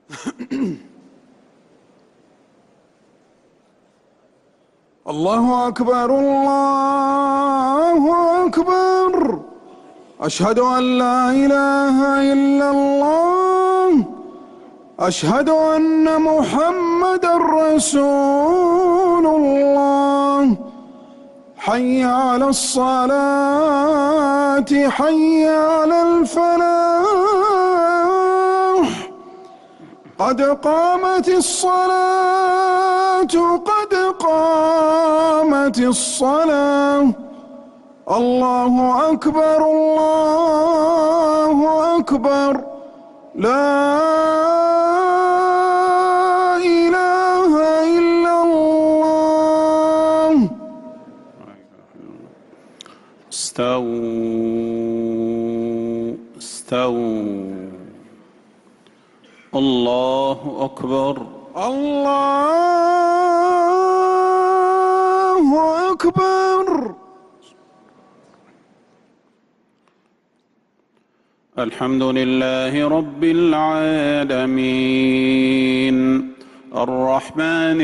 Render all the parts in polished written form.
الله أكبر الله أكبر. أشهد أن لا إله إلا الله. أشهد أن محمدًا رسول الله. حي على الصلاة، حي على الفلاح. قد قامت الصلاة، قد قامت الصلاة. الله أكبر الله أكبر. لا إله إلا الله. استووا استووا. الله أكبر الله أكبر. الحمد لله رب العالمين، الرحمن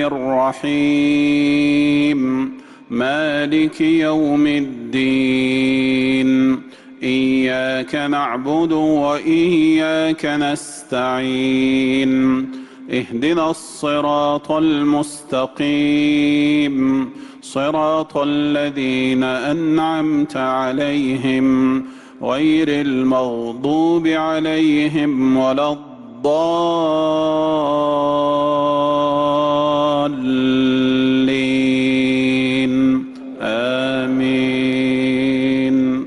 الرحيم، مالك يوم الدين. إياك نعبد وإياك نستعين. اهدنا الصراط المستقيم، صراط الذين أنعمت عليهم غير المغضوب عليهم ولا الضالين. آمين.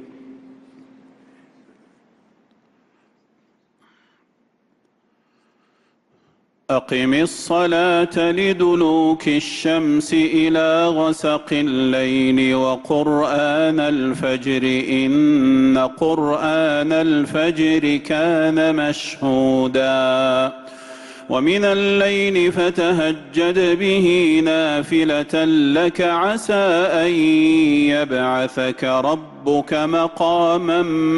أقم الصلاة لدلوك الشمس إلى غسق الليل وقرآن الفجر، إن قرآن الفجر كان مشهودا. ومن الليل فتهجد به نافلة لك عسى أن يبعثك ربك مقاما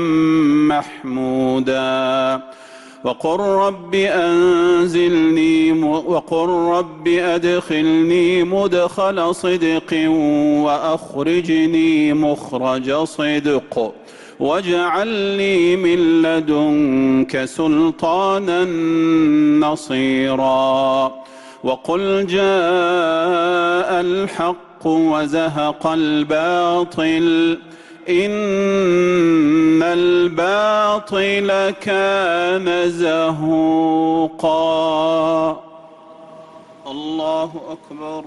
محمودا. وقل رب أدخلني مدخل صدق وأخرجني مخرج صدق واجعل لي من لدنك سلطانا نصيرا. وقل جاء الحق وزهق الباطل، إن الباطل كان زهوقا. الله أكبر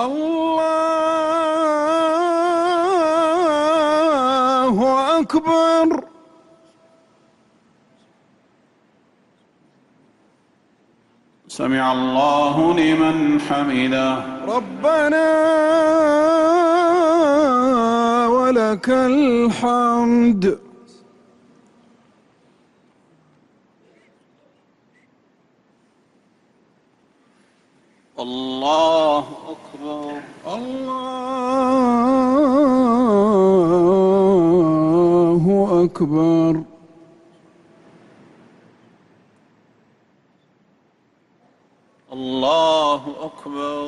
الله أكبر. سمع الله لمن حمده. ربنا ولك الحمد. الله أكبر الله أكبر. الله أكبر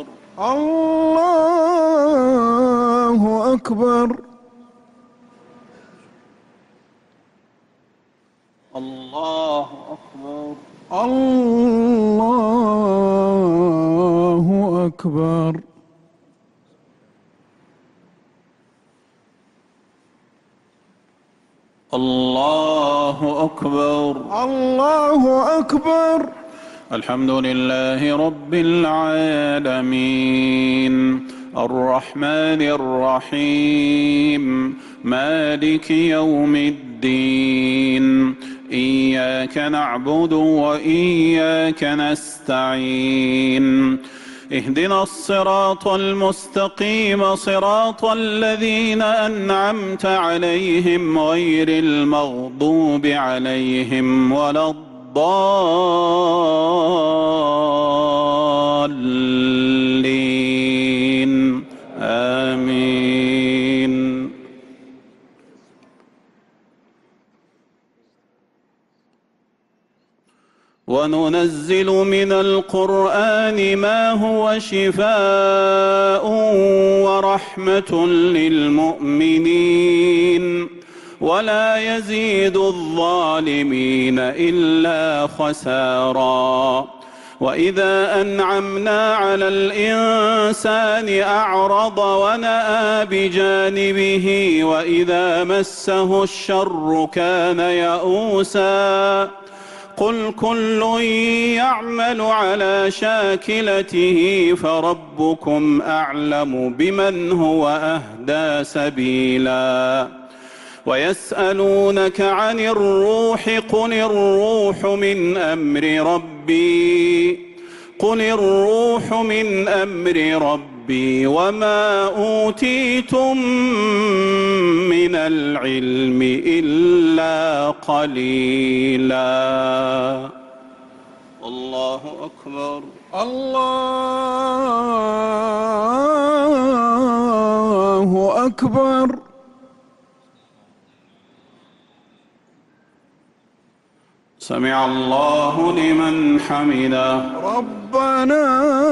الله أكبر. الله أكبر الله أكبر. الله أكبر الله أكبر. الحمد لله رب العالمين، الرحمن الرحيم، مالك يوم الدين. إياك نعبد وإياك نستعين. اهدنا الصراط المستقيم، صراط الذين أنعمت عليهم غير المغضوب عليهم ولا الضالين. آمين. وننزل من القرآن ما هو شفاء ورحمة للمؤمنين ولا يزيد الظالمين إلا خسارا. وإذا أنعمنا على الإنسان أعرض ونأى بجانبه وإذا مسه الشر كان يئوسا. قل كل يعمل على شاكلته فربكم أعلم بمن هو أهدى سبيلا. ويسألونك عن الروح قل الروح من أمر ربي وما أوتيتم من العلم إلا قليلا. الله أكبر. الله أكبر. سمع الله لمن حمده. ربنا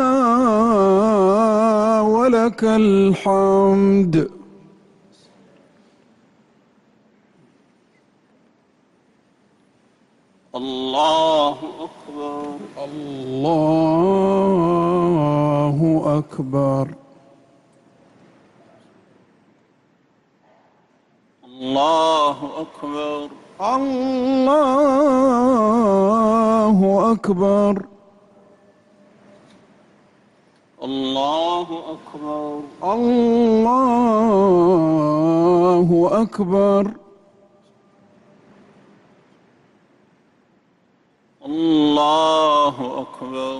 ولك الحمد. الله أكبر. الله أكبر. الله أكبر. الله أكبر. الله أكبر. الله أكبر. الله أكبر.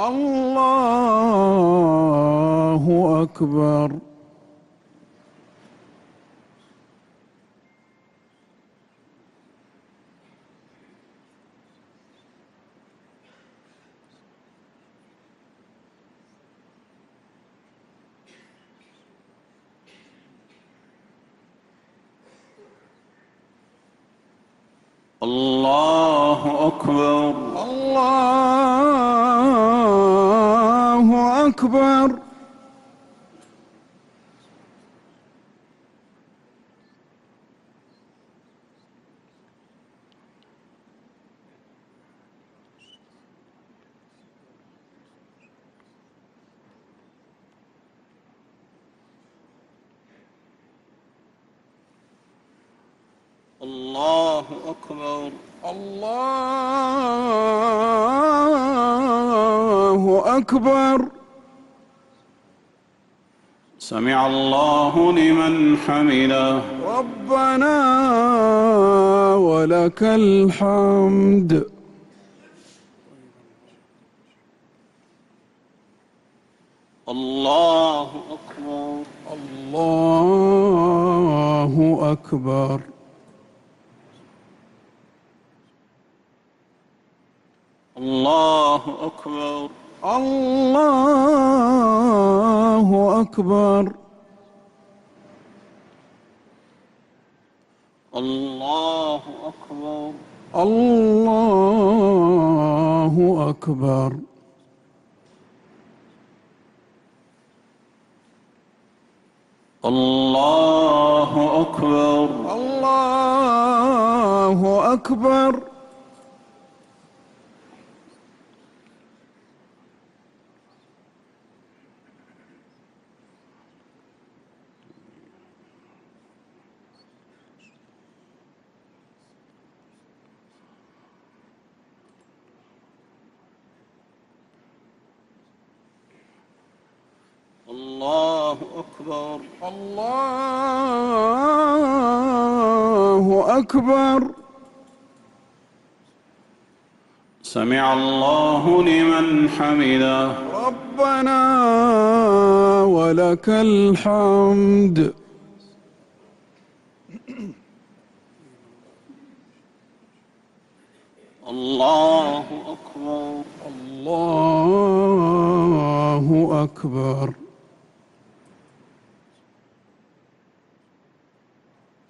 الله أكبر. الله أكبر. الله أكبر. الله أكبر. الله أكبر. سمع الله لمن حمده. ربنا ولك الحمد. الله أكبر. الله أكبر. الله أكبر. الله أكبر. الله أكبر. الله أكبر. الله أكبر. الله أكبر. الله أكبر. الله أكبر. سمع الله لمن حمده. ربنا ولك الحمد. الله أكبر. الله أكبر.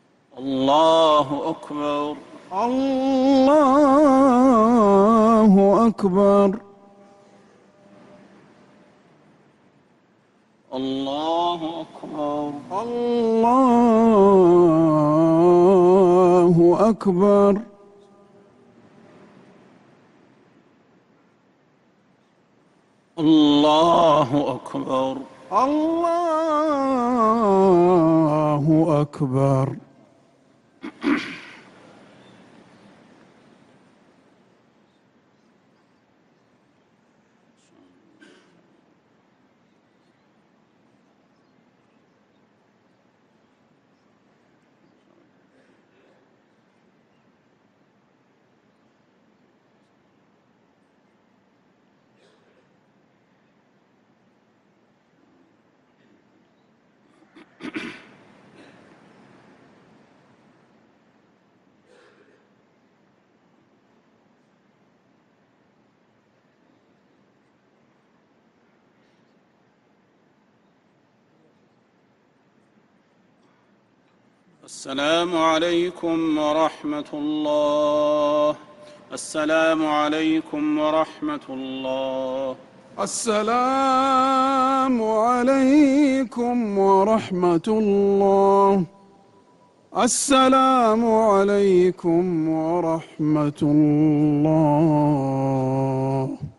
الله أكبر. الله أكبر الله أكبر. الله أكبر الله أكبر. الله أكبر. السلام عليكم ورحمة الله. السلام عليكم ورحمة الله. السلام عليكم ورحمة الله. السلام عليكم ورحمة الله.